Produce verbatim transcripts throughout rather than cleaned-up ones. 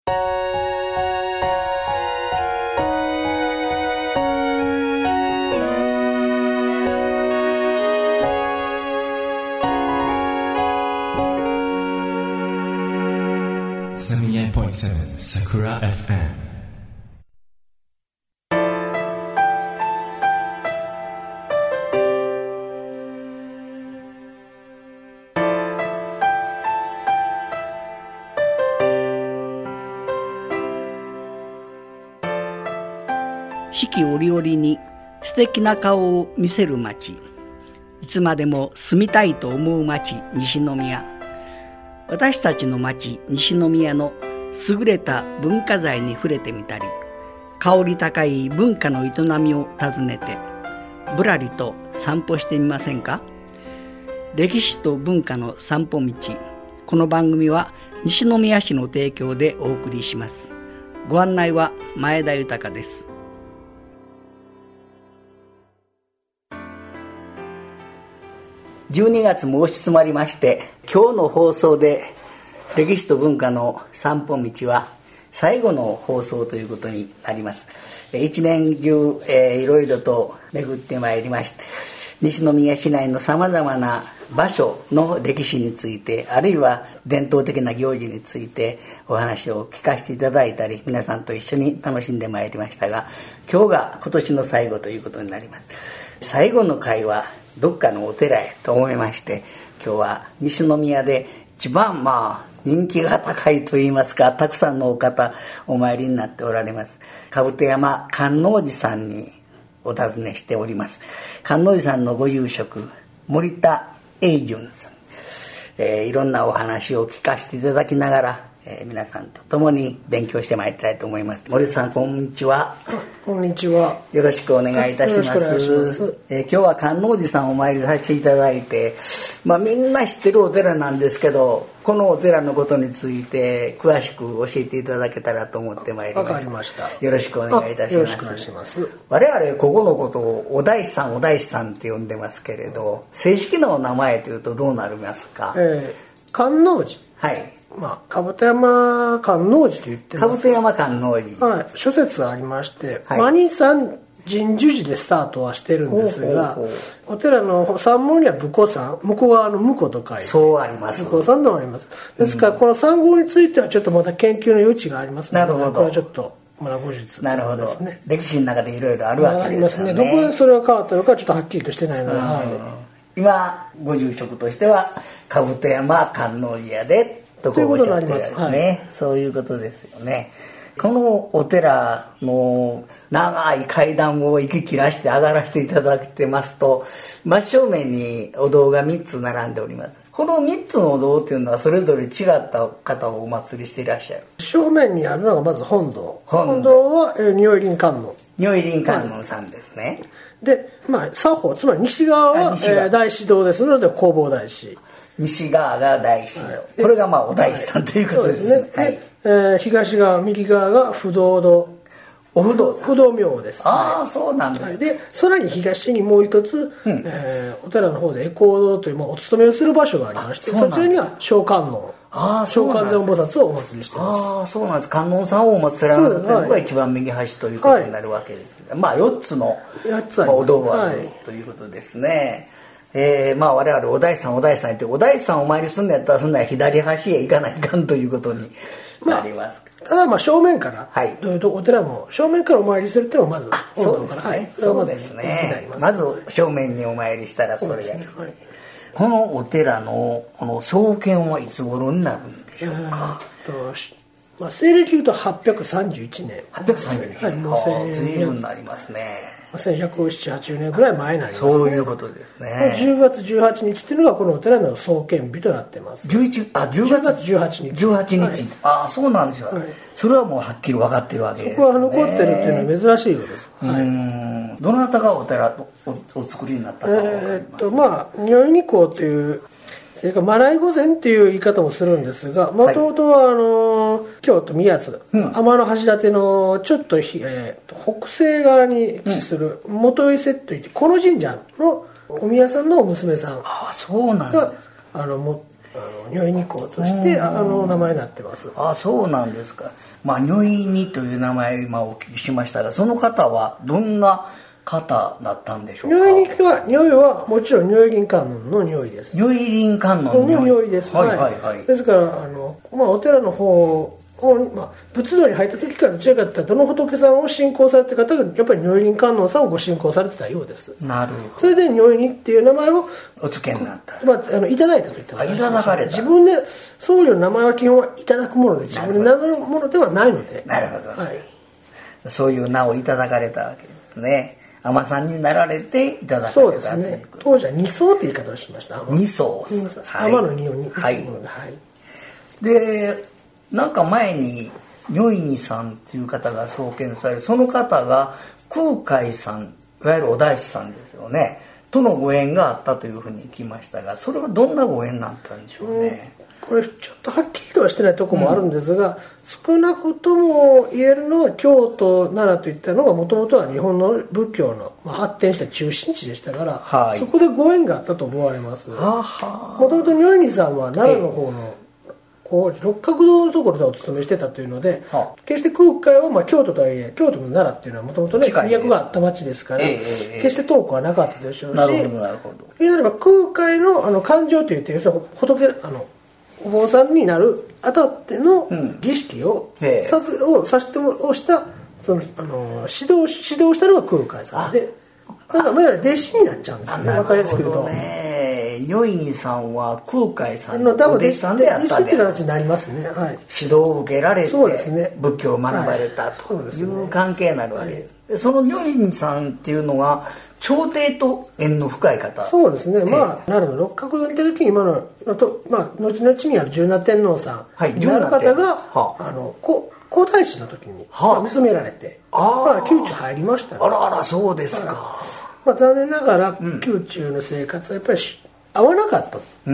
セブンティーエイトポイントセブン Sakura エフエム。 四季折々に素敵な顔を見せる町、いつまでも住みたいと思う町、西宮。私たちの町西宮の優れた文化財に触れてみたり、香り高い文化の営みを訪ねてぶらりと散歩してみませんか。歴史と文化の散歩道。この番組は西宮市の提供でお送りします。ご案内は前田豊です。じゅうにがつも押し詰まりまして、今日の放送で歴史と文化の散歩道は最後の放送ということになります。一年中、えー、いろいろと巡ってまいりまして、西宮市内のさまざまな場所の歴史について、あるいは伝統的な行事についてお話を聞かせていただいたり、皆さんと一緒に楽しんでまいりましたが、今日が今年の最後ということになります。最後の回はどっかのお寺へと思いまして、今日は西宮で一番まあ人気が高いといいますか、たくさんのお方お参りになっておられます、兜山観音寺さんにお尋ねしております。観音寺さんのご住職、森田英順さん、えー、いろんなお話を聞かせていただきながら、えー、皆さんと共に勉強してまいりたいと思います。森田さん、こんにちは。 こんにちは。 よろしくお願いいたします。えー、今日は観音寺さんをお参りさせていただいて、まあ、みんな知ってるお寺なんですけど、このお寺のことについて詳しく教えていただけたらと思ってまいりました。 わかりました。 よろしくお願いいたします。 よろしくお願いします。 我々ここのことをお大師さんお大師さんって呼んでますけれど、正式なお名前というとどうなりますか？ えー、観音寺。 はい。 まあ、兜山観音寺と言ってます。 兜山観音寺。 はい。諸説ありまして、 はい、 マニさん神樹寺でスタートはしてるんですが、ほうほうほう、お寺の三門には武庫さん、向こう側の向こうと書いて、 そうあります。 武庫さんとあります。ですから、うん、この三号についてはちょっとまた研究の余地がありますので、 なるほど。 これはちょっとまだ後日、ね。 なるほど。歴史の中でいろいろあるわけですよね。 ありますね。どこでそれが変わったのかちょっとはっきりとしてないので、はい、 今ご住職としては兜山観音寺でとこうおっしゃってるわけですね。そういうことですよね。このお寺の長い階段を息切らして上がらせていただいてますと、真正面にお堂がみっつ並んでおります。このみっつのお堂というのはそれぞれ違った方をお祭りしていらっしゃる。 正面にあるのがまず本堂。 本堂、 本堂は、えー、如意輪観音。 如意輪観音さんですね。はい、 で、まあ作法、つまり西側は西側、えー、大師堂ですので弘法大師。 西側が大師堂、はい、これがまあお大師さんということですね。はい、そうですね。はい、 えー、東側右側が不動堂、 お不動さん、 不動明王です。 ああ、はい、そうなんです、ね。 でさらに東にもう一つ、うん、えー、お寺の方で恵光堂という、まあ、お勤めをする場所がありまして、 そ, そちらには小観音、あ小観世音菩薩をお祭りしています。 ああ、そうなんです。観音さんをお祭りられているのが一番右端ということになるわけです、はい、まあよっつのまあ、お堂がある、はい、ということですね。えー、まあ我々お大師さんお大師さんってお大師さんお参りするんだったらそんな左端へ行かないかんということになります、 まあ、ただまあ正面から、 はい、 どういうとお寺も正面からお参りするっていうのはまずそうですね、はい、そうですね。まず正面にお参りしたらそれがいい、ね、はい、このお寺のこの創建はいつ頃になるんでしょうか？ えー、とまあ、西暦言うとはっぴゃくさんじゅういちねん。 はっぴゃくさんじゅういちねん、はい、随分になりますね。 せんひゃくななじゅう、はちじゅうねんぐらい前になりますね。 そういうことですね。 じゅうがつじゅうはちにちっていうのがこのお寺の創建日となってます。 じゅういちあじゅうがつじゅうはちにち。じゅうはちにち、はい、ああ、そうなんですよ、はい、それはもうはっきり分かってるわけですね。 そこは残ってるっていうのは珍しいようです。 はい、うん、どなたがお寺を お, お作りになったか分かりますか？ えー、っとまあ如意二光というそれからマライ御前っていう言い方もするんですが、もともとはあの京都宮津、うん、天橋立のちょっと、えー、北西側に位置する元伊勢といって、この神社のお宮さんの娘さんが、 あ、そうなんです。 あのもあの如意二公としてあの名前になってます。 あ、そうなんですか。まあ如意二という名前今お聞きしましたが、その方はどんな方だったんでしょうか。 如意二は如意はもちろん如意輪観音の如意です。 如意輪観音の如意です。 はいはいはい。 ですからあの、まあ、お寺の方まあ、仏道に入った時からどちらかというとどの仏さんを信仰されている方がやっぱり如意輪観音さんをご信仰されてたようです。 なるほど。 それで如意にっていう名前をお付けになった、 まあ、あのいただいたと言ってます。 いただかれた。 自分で僧侶の名前は基本はいただくもので自分で名乗るものではないので。 なるほど、 はい、 そういう名をいただかれたわけですね。尼さんになられていただかれたということ。そうですね。 当時は二層って言い方をしました。 二層。 尼の二を二。 はい。はい、でなんか前に如意二さんっていう方が創建され、その方が空海さん、いわゆるお大師さんですよね、とのご縁があったというふうに聞きましたが、それはどんなご縁だったんでしょうね。 うん、これちょっとはっきりとはしてないところもあるんですが、うん、少なくとも言えるのは京都奈良といったのがもともとは日本の仏教の発展した中心地でしたから、はい、そこでご縁があったと思われます。もともと如意二さんは奈良の方の、こう六角堂のところでお勤めしてたというので、はあ、決して空海はまあ京都とはいえ京都の奈良っていうのはもともとね都があった町ですから、えー、決して遠くはなかったでしょうし、なるほどなるほど。言うなれば空海のあの勘定といって要するに仏あのお坊さんになるあたっての儀式を、うん、さずをさせてをしたそのあの指導指導したのが空海さんで、だからまだ弟子になっちゃうんですよね。分かりやすく言うと。 如意二さんは空海さんのお弟子さんであったで、弟子って形になりますね。はい、 指導を受けられて、 そうですね、 仏教を学ばれたという関係になるわけです。はい、その如意二さんっていうのは朝廷と縁の深い方。 そうですね。まあ奈良の六角堂にいた時に今のとまあ後々にある十名天皇さんになる方が、はい、あのこ皇太子の時に、はあまあ、見初められて、あまあ、宮中入りました、ね。 あらあらそうですか。 はい、まあ、残念ながら、うん、宮中の生活はやっぱり合わなかった。うん、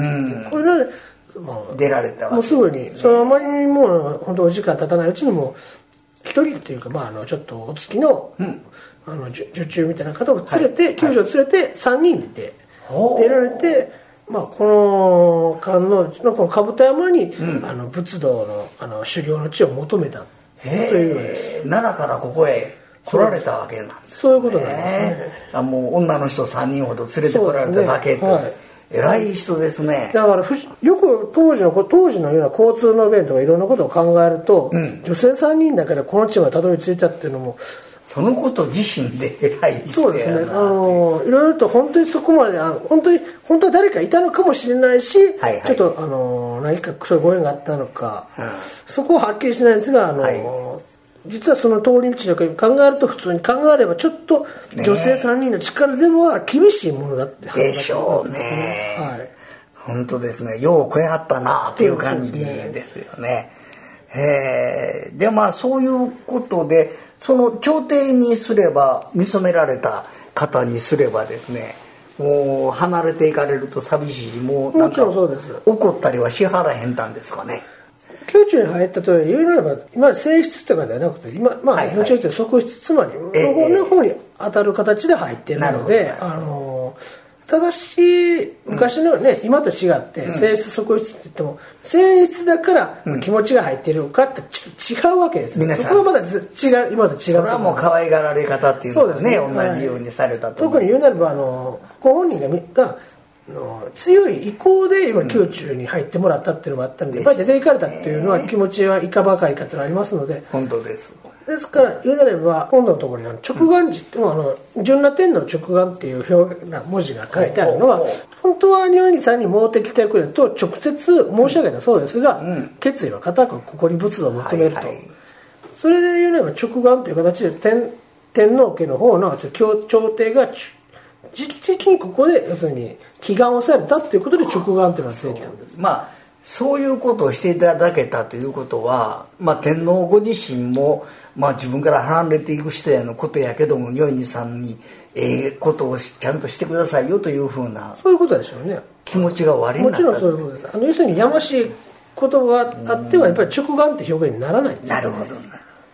これなら、 まあ、出られたわけもうすぐに、そのあまりにもう本当お時間経たないうちにも一人っていうか、まあ、あのちょっとお付きの、うん、あの女中みたいな方を連れて、はい、宮女を連れてさんにんで出られて、まあ、この観音寺のこの兜山に、うん、あの仏道のあの修行の地を求めたというのです。 奈良からここへ来られたわけなんですね。 そういうことなんですね。 あもう女の人さんにんほど連れてこられただけと、ねはい、偉い人ですね。 だからよく当時の当時のような交通の便とかいろんなことを考えると、うん、女性さんにんだけでこの地までたどり着いたっていうのもそのこと自身で偉い人やな。そうですね。あのいろいろと本当にそこまであの本当に本当は誰かいたのかもしれないし、はいはい、ちょっとあの何かそういうご縁があったのか、うん、そこははっきりしないんですが、あの、はい、実はその通り道とか考えると普通に考えればちょっと女性さんにんの力でもは厳しいものだって話でしょうね。はい。本当ですね。よう食えはったなっていう感じですよね。へえ。でまあそういうことでその朝廷にすれば見初められた方にすればですね、もう離れていかれると寂しい、もうなんか怒ったりはしはらへんたんですかね。 宮中に入ったと言うなれば今まで正室とかではなくて今まあ後々で側室つまりの方に当たる形で入っているので、あのただし昔のね、うん、今と違って正室側室って言っても正室だから気持ちが入ってるかってちょっと違うわけですね。皆さんそこはまだ違う今と違う。それはもう可愛がられ方っていうのは ね, ね同じようにされたと思う。 特に言うなればあのご本人ががの強い意向で今宮中に入ってもらったっていうのもあったんで、うん、やっぱり出ていかれたっていうのは気持ちはいかばかりかっていうのがありますので。 本当です。 ですから言うなれば今度のところに直眼寺って、うん、あの純羅天の直眼っていう表な文字が書いてあるのは本当は如意さんに持ってきてくれと直接申し上げたそうですが、うん、決意は固くここに仏道を求めると、はいはい、それで言うなれば直眼という形で 天, 天皇家の方の朝廷が直々にここで要するに祈願をされたということで直眼というのが出てきたんです。 まあそういうことをしていただけたということは、まあ、天皇ご自身も、まあ、自分から離れていく人やのことやけども如意さんにええことをちゃんとしてくださいよというふうなそういうことでしょうね。 気持ちが悪いになった。 もちろんそういうことです。あの要するにやましいことがあってはやっぱり直眼って表現にならないんです、ね、 なるほどな。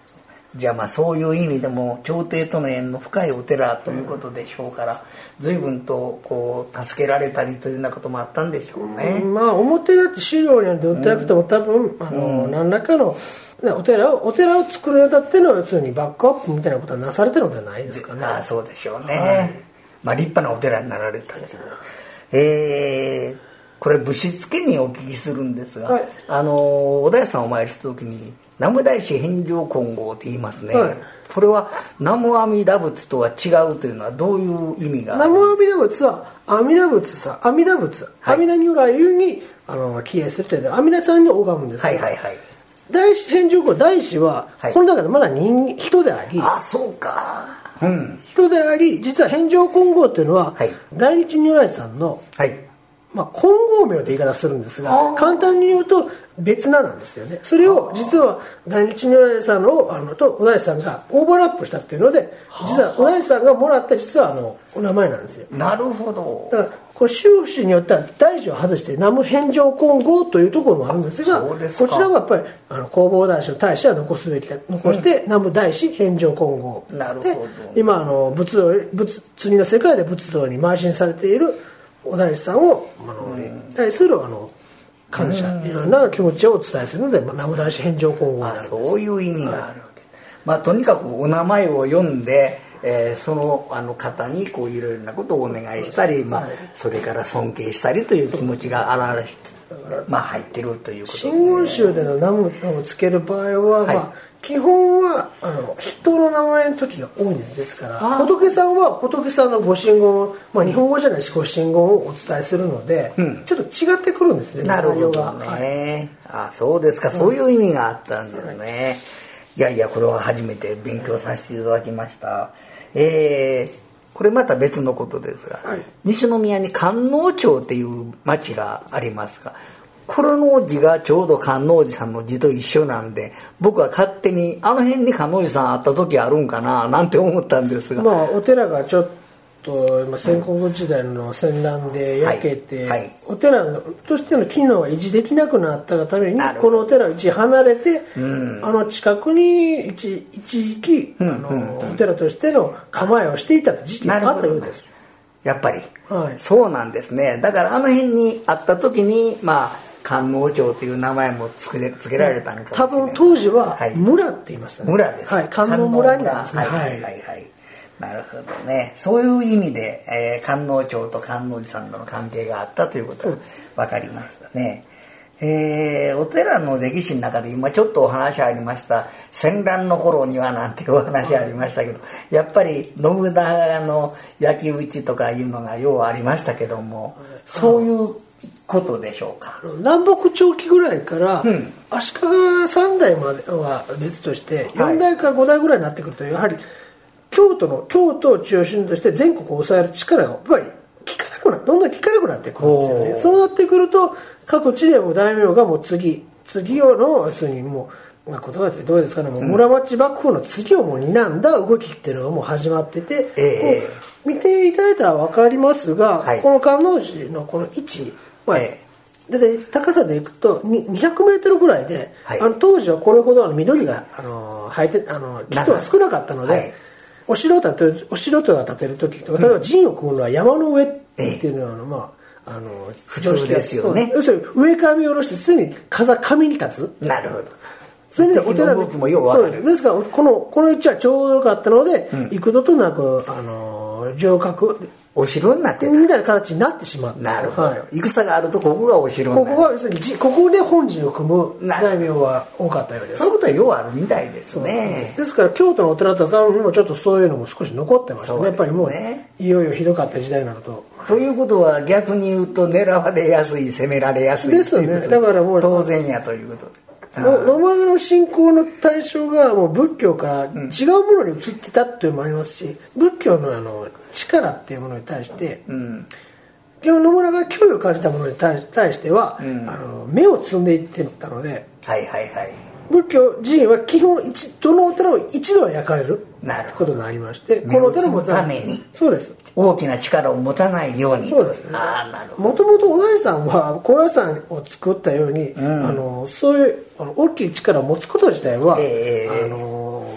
じゃあまあそういう意味でも朝廷との縁の深いお寺ということでしょうから、随分とこう助けられたりというようなこともあったんでしょうね。 うん、まあ表だって資料によって訴えなくても多分、あの、うん、何らかのお寺をお寺を作るにあたっての要するにバックアップみたいなことはなされてるのではないですかね。 ああ、そうでしょうね。はい、まあ立派なお寺になられたんです。えー、これ武士付にお聞きするんですが、はい、あのお大師さんお参りした時に南無大師返上金剛って言いますね。はい、これは南無阿弥陀仏とは違うというのはどういう意味がある？ 南無阿弥陀仏は阿弥陀仏さ阿弥陀仏、はい、阿弥陀如来にあの帰依するというのは阿弥陀さんに拝むんです。 はいはいはい。 大師返上金剛大師は、はい、この中でまだ人人であり、 あ、そうか、うん、 人であり、実は返上金剛というのは、はい、大日如来さんの、はい、まあ、金剛名という言い方するんですが、簡単に言うと別名なんですよね。それを実は大日如来さんの、あのとお大師さんがオーバーラップしたっていうので、実はお大師さんがもらった実はあのお名前なんですよ。 なるほど。 だからこれ宗旨によっては大師を外して南無返上金剛というところもあるんですが、こちらはやっぱりあの弘法大師の大師は残すべきだ残して、うん、南無大師返上金剛。 なるほど。 今あの仏道仏釣りの世界で仏道に邁進されているお大師さんをあの、うん、対するあの感謝、うん、いろんな気持ちをお伝えするので、まあ、南無大師返上金剛になるんです。 そういう意味があるわけ、はい、まあとにかくお名前を読んで、えー、そのあの方にこういろいろなことをお願いしたり、まあ、それから尊敬したりという気持ちが表れて、まあ、入ってるということで、ね、 真言宗での南無をつける場合は、はい、まあ、基本はあの人の名前の時が多いんです。ですから仏さんは仏さんのご神言を、まあ、日本語じゃないしご神言をお伝えするので、うん、ちょっと違ってくるんですね。 なるほどね、はい、あ、そうですか、そういう意味があったんですね、はい、いやいや、これは初めて勉強させていただきました。えー、これまた別のことですが、はい、西宮に観音町っていう町がありますが、これの字がちょうど観音寺さんの字と一緒なんで、僕は勝手にあの辺に観音寺さんあった時あるんかななんて思ったんですが、 まあお寺がちょっと戦国時代の戦乱で焼けて、はいはい、お寺としての機能が維持できなくなったがためにこのお寺を一時離れて、うん、あの近くに一一時期、うん、あの、うん、お寺としての構えをしていた時期があったようです。 やっぱり、はい、そうなんですね。だからあの辺にあった時にまあ観音町という名前もつけ、つけられたんかもしれない。 多分当時は村って言いましたね。 村です。 はい、観音村になりますね。 はいはいはいはい。なるほどね。そういう意味で、えー、観音町と観音寺さんとの関係があったということが分かりましたね。えー、お寺の歴史の中で今ちょっとお話ありました戦乱の頃にはなんていうお話ありましたけど、やっぱり信長の焼き討ちとかいうのがようありましたけども、そういうことでしょうか。 南北朝期ぐらいから、うん、足利三代までは別としてよん代からご代ぐらいになってくると、やはり京都の京都を中心として全国を抑える力がやっぱり効かなくなどんどん効かなくなってくるんですよね。そうなってくると各地でも大名がもう次次をの要するにもう、まあ、言葉でどうですかね、もう村町幕府の次をもう担んだ動きっていうのがもう始まってて、えー、見ていただいたら分かりますが、はい、この観音寺のこの位置、まあえー、で高さでいくとにひゃくメートルぐらいで、はい、あの当時はこれほどの緑があの生えてあの木が少なかったので、はい、お城を建てるお城とか建てる時とか、例えば陣を組むのは山の上っていうのは、うん、まああの普通ですよね。 要するに上から見下ろしてすぐに風上に立つ。 なるほど。 それでお寺の動きもよう分かる。 ですからこのこの位置はちょうどよかったので、うん、幾度となくあの城郭お城になってたみたいな形になってしまった。 なるほど、はい、戦があるとここがお城になる。 ここが要するにここで本陣を組む大名は多かったようです。 そういうことはようあるみたいですね。 ですから京都のお寺とかにもちょっとそういうのも少し残ってましたね。やっぱりもういよいよひどかった時代になると。 ということは逆に言うと狙われやすい攻められやすいですよね。だからもう当然やということで。 ロマノの信仰の対象がもう仏教から違うものに移ってたっていうのもありますし、仏教のあの力っていうものに対して、うん、信長が脅威を感じたものに対しては、うん、あの目を摘んでいってたので、 はいはいはい、 仏教寺院は基本一どのお寺を一度は焼かれることになりまして、 このお寺もためにそうです、 大きな力を持たないように。 そうですね。もともとお大師さんは高野山を作ったように、うん、あのそういうあの大きい力を持つこと自体は、えー、あの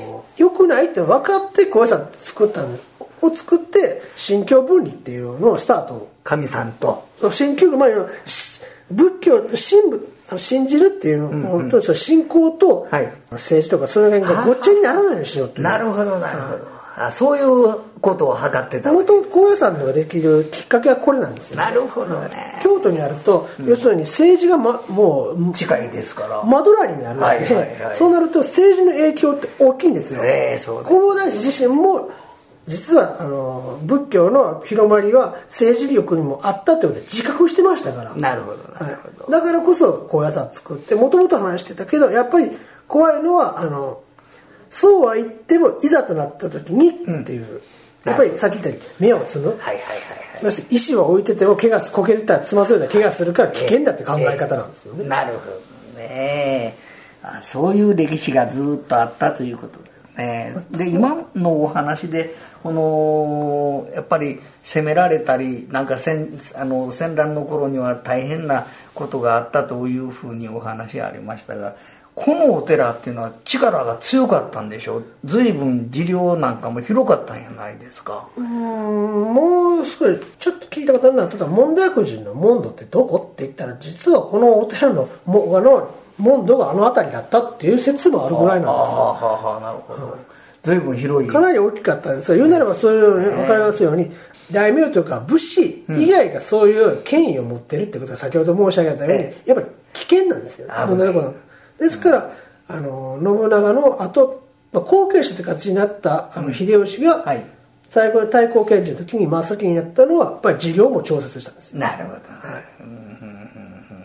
良くないって分かって高野山作ったのを作って神教分離っていうのをスタートを神さんと神教、まあ、仏教と神仏信じるっていうのを、うんうん、信仰と政治とかそういう辺がごっちゃにならないようにしようっていう。 なるほどなるほど、あ、そういうことを図ってた。 もともと高野山ができるきっかけはこれなんですよ、ね、 なるほどね。 京都にあると、うん、要するに政治が、ま、もう近いですからマドラーになるので、はいはいはい、そうなると政治の影響って大きいんですよ。 えー、そう弘法大師自身も実はあの仏教の広まりは政治力にもあったということで自覚してましたから。 なるほどなるほど、 はい、だからこそ高野山作ってもともと話してたけど、やっぱり怖いのはあのそうは言ってもいざとなった時にっていう、うん、やっぱりさっき言ったように目をつむ、はいはいはいはい、石を置いてても怪我すこけたらつまずいたら怪我するから危険だって考え方なんですよね、 えーえー、なるほどね。あ、そういう歴史がずっとあったということですね。で今のお話でこのやっぱり攻められたりなんか戦あの戦乱の頃には大変なことがあったというふうにお話がありましたが、このお寺っていうのは力が強かったんでしょう。随分事業なんかも広かったんじゃないですか。 うーん、もう少しちょっと聞いたことあるのは、例えば門田薬人の門戸ってどこって言ったら、実はこのお寺のもあの門戸があの辺りだったっていう説もあるぐらいなんですよ。 ああ、なるほど、うん、随分広い、 かなり大きかったんですよ。言うなればそういうの分かりますように、大名というか武士以外がそういう権威を持ってるってことは先ほど申し上げたように、やっぱり危険なんですよ。ですから、あの信長の後、まあ、後継者という形になったあの秀吉が、うん、はい、最後の太閤検事の時に真っ先にやったのはやっぱり事業も調節したんですよ。 なるほど、はい、うんうんうん、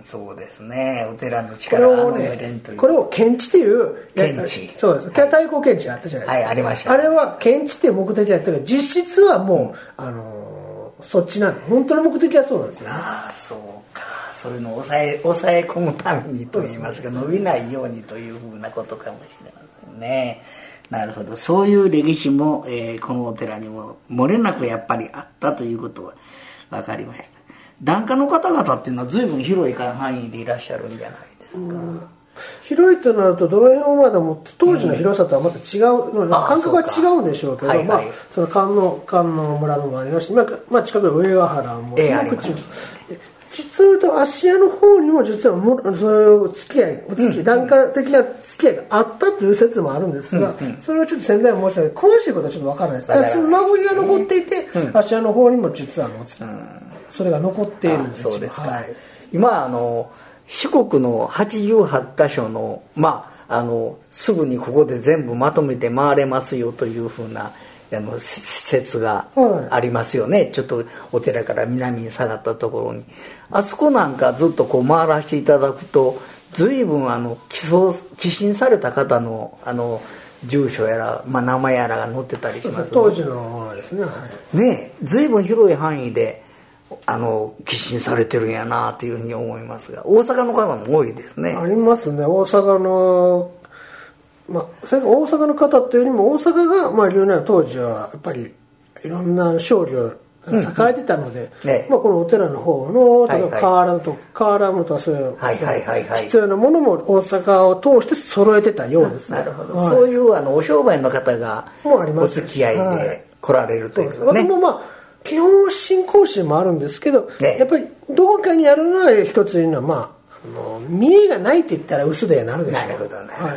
そうですね。お寺の力これをね、これを検地という検地、 そうです、太閤検地あったじゃないですか、 はい、ありました、 あれは検地という目的だったけど、実質はもう、うん、あのそっちなんで、本当の目的はそうなんですよ、ね、 ああ、そうか。それの抑え、抑え込むためにといいますか、伸びないようにというふうなことかもしれませんね。なるほど。そういう歴史も、えー、このお寺にも漏れなくやっぱりあったということは分かりました。檀家の方々っていうのは随分広い範囲でいらっしゃるんじゃないですか。うん、広いとなるとどの辺をまだもって当時の広さとはまた違う、うん、感覚は違うんでしょうけど、はいはい、まあ、その観音観音村のもありますし、まあ、近くの上ヶ原も、 えー、あります。 実は言うと芦屋の方にも実はもそういう付き合い、お付き合い、檀家的な付き合いがあったという説もあるんですが、うんうん、それはちょっと先代も申し上げて詳しいことはちょっと分からないです。だからその名残が残っていて、うん、芦屋の方にも実は、うん、それが残っているんですよ。 そうですか。はい、今あの四国のはちじゅうはちかしょのまああのすぐにここで全部まとめて回れますよというふうなあの施設がありますよね、はい、ちょっとお寺から南に下がったところに、あそこなんかずっとこう回らせていただくと随分あの寄贈寄進された方のあの住所やら、まあ、名前やらが載ってたりします、ね、 当時のものですね、はい、 ね、随分広い範囲であの寄進されてるんやなというふうに思いますが、大阪の方も多いですね。 ありますね。大阪のまあ、それが大阪の方っていうよりも大阪が、まあ、言うなら当時はやっぱりいろんな商業が栄えてたので、うんうん、まあ、このお寺の方の例えば瓦と瓦物とかそういう必要なものも大阪を通して揃えてたようです。 なるほど、はい、そういうあのお商売の方がお付き合いで来られるということね。 私もまあ基本信仰心もあるんですけど、ね、やっぱりどこかにあるのは一ついうのは、まあ、あの見栄がないって言ったら嘘ではなるでしょう。 なるほどなるほど、はい、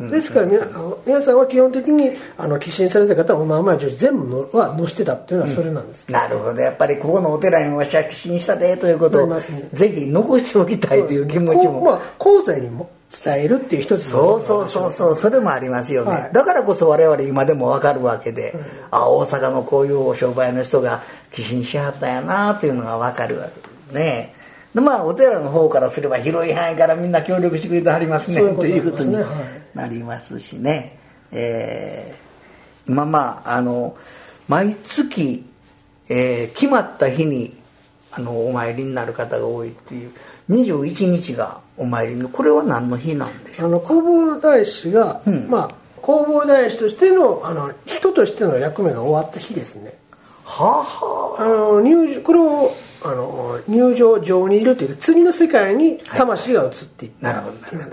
ですから皆、皆さんは基本的にあの寄進された方はお名前全部のは載せてたっていうのはそれなんです、 うん、なるほど。やっぱりここのお寺にわしは寄進したでということを、ね、ぜひ残しておきたいという気持ちも、 まあ、後世にも伝えるっていう一つの、そうそうそうそう、それもありますよね、はい、だからこそ我々今でも分かるわけで、うん、あ大阪のこういうお商売の人が寄進しはったんやなっていうのが分かるわけですね。でまあお寺の方からすれば広い範囲からみんな協力してくれてはりますねということになりますしね、えー、今まああの毎月、えー、決まった日にあのお参りになる方が多いっていうにじゅういちにちがお参りの、これは何の日なんでしょう。 あの弘法大師が、うん、まあ弘法大師としてのあの人としての役目が終わった日ですね。 はあはあ、あの入これをあの入場上にいるという次の世界に魂が移っていった日なんです。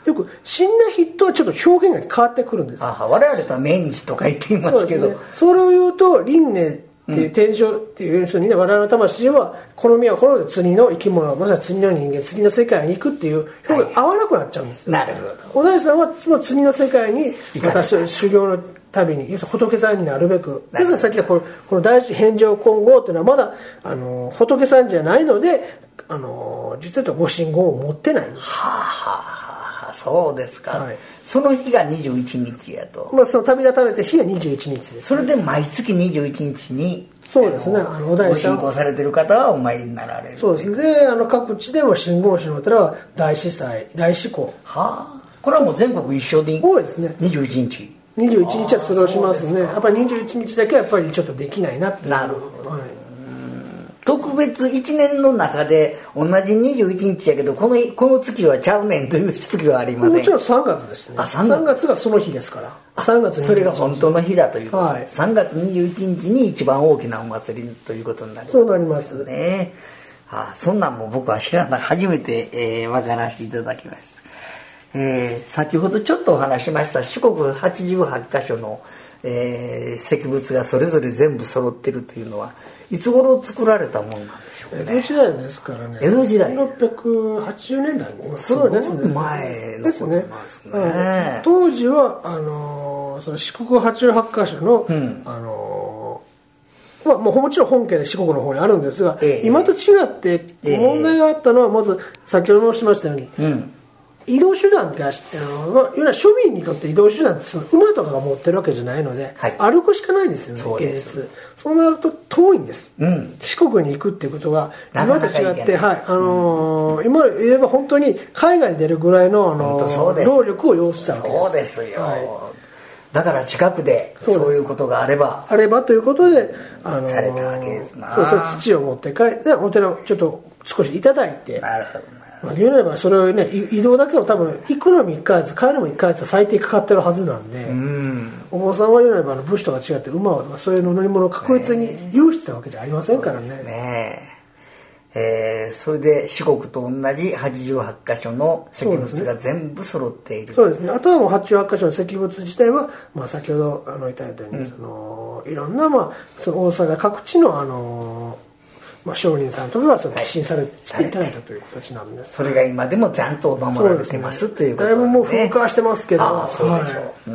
よく死んだ人はちょっと表現が変わってくるんです。 あ我々とは命日とか言っていますけど、 そうですね、それを言うと輪廻っていう天上っていう人にね、我々の魂はこの身は滅んで次の生き物、まさに次の人間、次の世界に行くっていう表現が合わなくなっちゃうんですよ。 なるほど。 お大師さんはその次の世界に私は修行の旅に、要するに仏さんになるべく、ですからさっきのこのこの大師返上金剛というのはまだあの仏さんじゃないので、あの実は言うとご神言を持ってないんです。 はあはあ、そうですか、 はい、 その日がにじゅういちにちやと、 まあ、その旅立たれた日がにじゅういちにちです。 それで毎月にじゅういちにちにそうですね、あのお大師さんご信仰されてる方はお参りになられる。 そうですね。で、あの各地でも真言宗のお寺は大司祭、大司公、 はあ、これはもう全国一緒に多いですね。 にじゅういちにちにじゅういちにちは過ごしますね。やっぱりにじゅういちにちだけはやっぱりちょっとできないなっていう。 なるほど、 はい、 特別いちねんの中で同じにじゅういちにちやけどこのこの月はちゃうねんという月はありません。 もちろんさんがつですね。 あさんがつさんがつがその日ですからさんがつにじゅういちにち、 それが本当の日だということで、 はい、 さんがつにじゅういちにちに一番大きなお祭りということになります。 そうなりますね。あそんなんも僕は知らない、初めて、えー、分からせていただきました。えー、先ほどちょっとお話しました四国はちじゅうはちかしょの、えー、石仏がそれぞれ全部揃ってるというのはいつ頃作られたもんなんでしょうね。 江戸時代ですからね。 江戸時代せんろっぴゃくはちじゅうねんだいのすごいですね。 前のですね。 ですね。 当時はあのー、その四国はちじゅうはちかしょの、うん、あのー、まあ、もうもちろん本家で四国の方にあるんですが、えー、今と違って問題があったのはまず先ほど申しましたように、うん、移動手段が、あの、まあ、要は庶民にとって移動手段ってその馬とかが持ってるわけじゃないので、はい、歩くしかないんですよね、現実。そうなると遠いんです、うん、四国に行くっていうことは今と違って、はい、あのーうん、今言えば本当に海外に出るぐらいの、あのー、労力を要したわけです。 そうですよ、はい、だから近くでそういうことがあればあればということで、あのー、 されたわけですな。 そうそう、土を持って帰ってお寺をちょっと少しいただいて、 なるほど、 まあ、言うなればそれをね、移動だけを多分行くのもいっかげつ帰るのもいっかげつ最低かかってるはずなんで、うん、お坊さんは言うなればあの武士とか違って馬はそういう乗り物を確実に有してたわけじゃありませんからね。 そうですね。えー、それで四国と同じはちじゅうはちかしょの石仏が全部揃っている。 そうですね。あとはもうはちじゅうはちかしょの石仏自体は、まあ、先ほどあの言ったように、うん、そのいろんな、まあ、その大阪各地のあのまあ、商人さんとかがその寄進されていただいたという形なんです。 それが今でもちゃんと守られてますということですね。 だいぶもう風化してますけど。 ああ、そうでしょう。はい、うん、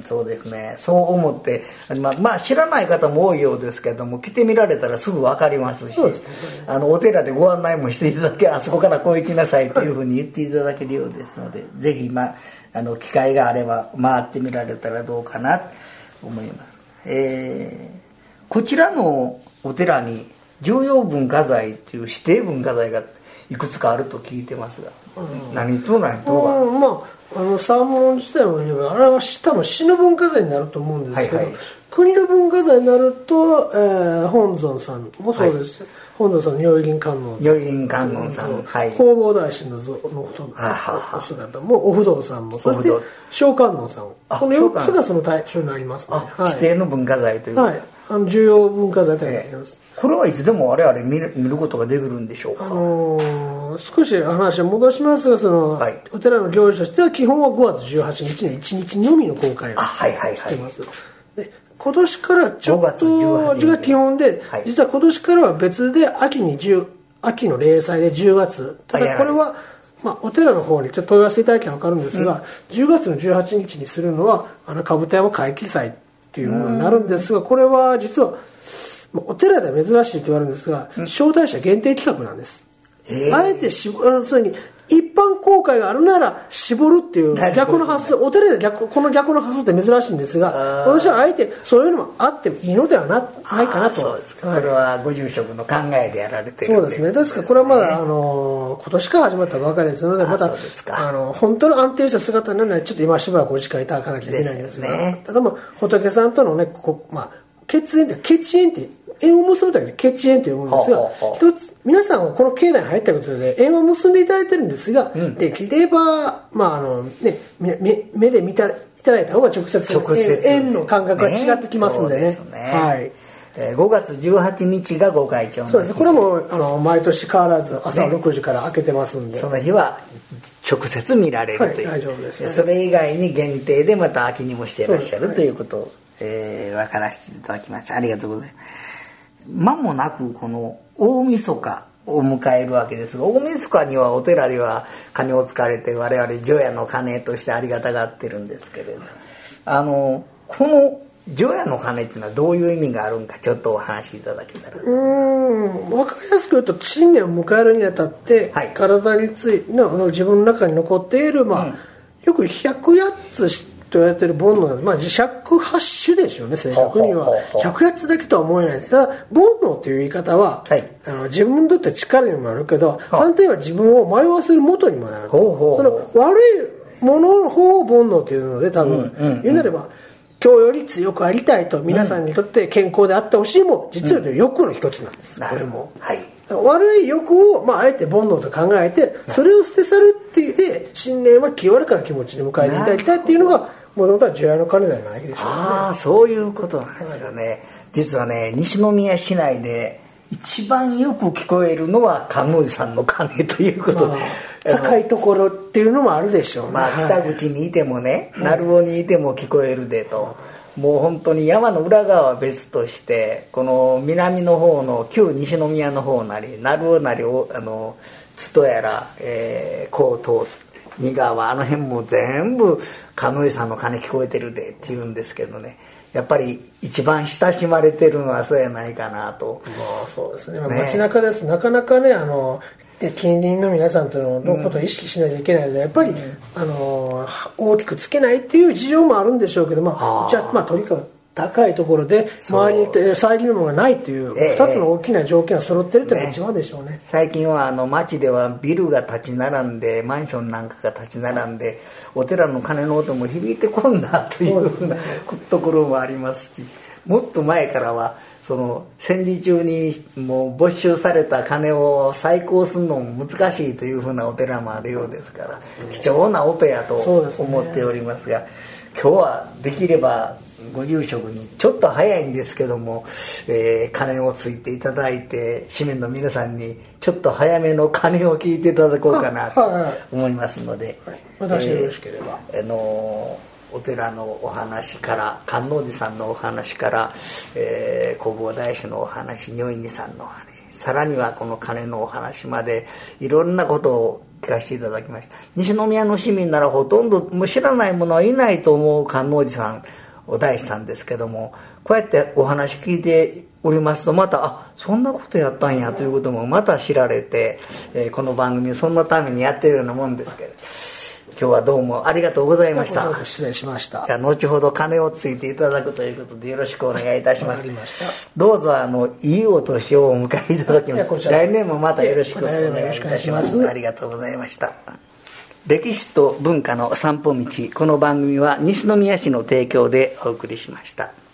そうですね。そう思って、まあ、まあ、知らない方も多いようですけども、来てみられたらすぐ分かりますし、すね、あのお寺でご案内もしていただけ、あそこからこう行きなさいというふうに言っていただけるようですので、ぜひ、まあ、あの機会があれば回ってみられたらどうかなと思います。えー、こちらのお寺に重要文化財っていう指定文化財がいくつかあると聞いてますが、うん、何と何とが、 うん、まああの三門自体も言えばあれは多分市の文化財になると思うんですけど、はいはい、国の文化財になると、えー、本尊さんもそうです、はい、本尊さんの如意銀観音如意銀観音さん、はい、 弘法大師の像のお姿もお不動さんもそして小観音さん、このよっつがその対象になりますね、 はい、指定の文化財ということで、はい、あの重要文化財となります、えーこれはいつでも我々見る、見ることができるんでしょうか。 あのー、少し話を戻しますが、その、はい、お寺の行事としては基本はごがつじゅうはちにちのいちにちのみの公開をしています。で今年からちょっとが基本で、はい、実は今年からは別で秋にじゅう秋の例祭でじゅうがつ、ただこれは、まあ、お寺の方にちょっと問い合わせていただけば分かるんですが、うん、じゅうがつのじゅうはちにちにするのはあの兜山会期祭というものになるんですが、これは実はお寺では珍しいと言われるんですが、招待者限定企画なんです。あえてしあのに一般公開があるなら絞るっていう逆の発想、お寺で逆この逆の発想って珍しいんですが、私はあえてそういうのもあってもいいのではなないかなと。 そうですか、はい、これはご住職の考えでやられてるんで、 そうですね。ですからこれはまだあの今年から始まったばかりですので、またあの本当の安定した姿になるのはちょっと今しばらくお時間いただかなきゃいけないんですが、ね、ただまあ仏さんとのねここ、まあ、血縁って血縁って縁を結ぶだけで血縁というものですが、一つ皆さんはこの境内に入ったことで縁を結んでいただいてるんですが、うん、できれば、まああのね、目, 目で見たいただいた方が直接、直接縁の感覚が違ってきますんでね。 ね、はい、 えー、ごがつじゅうはちにちがご開帳の日。 そうです。これもあの毎年変わらず朝ろくじから開けてますんで、 その日は直接見られるという、 はい、大丈夫です、ね、 それ以外に限定でまた秋にもしていらっしゃる、はい、ということを、えー、分からせていただきました。ありがとうございます。間もなくこの大晦日を迎えるわけですが、大晦日にはお寺では鐘を使われて我々除夜の鐘としてありがたがってるんですけれど、あのこの除夜の鐘っていうのはどういう意味があるんか、ちょっとお話しいただけたら。 うーん、分かりやすく言うと、新年を迎えるにあたって、はい、体についのの自分の中に残っている、まあ、うん、よくひゃくやっつと言われている煩悩なんです。まあ、ひゃくはち種でしょうね、正確には。ひゃくやっつだけとは思えないんですが、煩悩という言い方は、はい、あの自分にとって力にもなるけど、反対は自分を迷わせる元にもなる。ほうほう、その悪いものの方を煩悩というので、多分、うんうんうん、言うなれば、今日より強くありたいと、皆さんにとって健康であってほしいも、実は欲の一つなんです、うん、これも、はい、悪い欲を、まあ、あえて煩悩と考えて、それを捨て去るっていうで、新年は清らかな気持ちで迎えていただきたいっていうのがもともとは除夜の鐘ではないでしょうね。 ああ、そういうことなんですよね、はい、実はね、西宮市内で一番よく聞こえるのは観音寺さんの鐘ということで、まあ、 高いところっていうのもあるでしょうね。 まあ、北口にいてもね、はい、鳴尾にいても聞こえるでと、もう本当に山の裏側は別として、この南の方の旧西宮の方なり鳴尾なりあの津戸やら、えー、江東仁川、あの辺も全部観音寺さんの鐘聞こえてるでって言うんですけどね、やっぱり一番親しまれてるのはそうやないかなと。 まあ、そうですね。ね、街中です。なかなかね、あの近隣の皆さんとのことを意識しないといけないので、やっぱり、うん、あの大きくつけないっていう事情もあるんでしょうけど、まあ、じゃあ、まあ、とにかく高いところで周りに遮るものがないというふたつの大きな条件が揃ってるというのが一番でしょうね。ね、 最近はあの街ではビルが立ち並んで、マンションなんかが立ち並んで、お寺の鐘の音も響いてこんなというふうなところもありますし、もっと前からはその戦時中にもう没収された鐘を再興するのも難しいというふうなお寺もあるようですから、貴重な音やと思っておりますが、今日はできればご住職にちょっと早いんですけども、えー、鐘をついていただいて、市民の皆さんにちょっと早めの鐘を聞いていただこうかなと思いますので、 はい、私よろしければ、 えー、あのーお寺のお話から、観音寺さんのお話から、えー、弘法大師のお話、如意寺さんのお話、さらにはこの鐘のお話まで、いろんなことを聞かせていただきました。西宮の市民ならほとんどもう知らない者はいないと思う観音寺さん、お大師さんですけども、こうやってお話聞いておりますと、またあそんなことやったんやということもまた知られて、えー、この番組そんなためにやってるようなもんですけど、今日はどうもありがとうございました。 失礼しました。 じゃあ後ほど鐘をついていただくということでよろしくお願いいたします。どうぞあのいいお年をお迎えいただきます。来年もまたよろしくお願いいたします。ありがとうございました。歴史と文化の散歩道、この番組は西宮市の提供でお送りしました。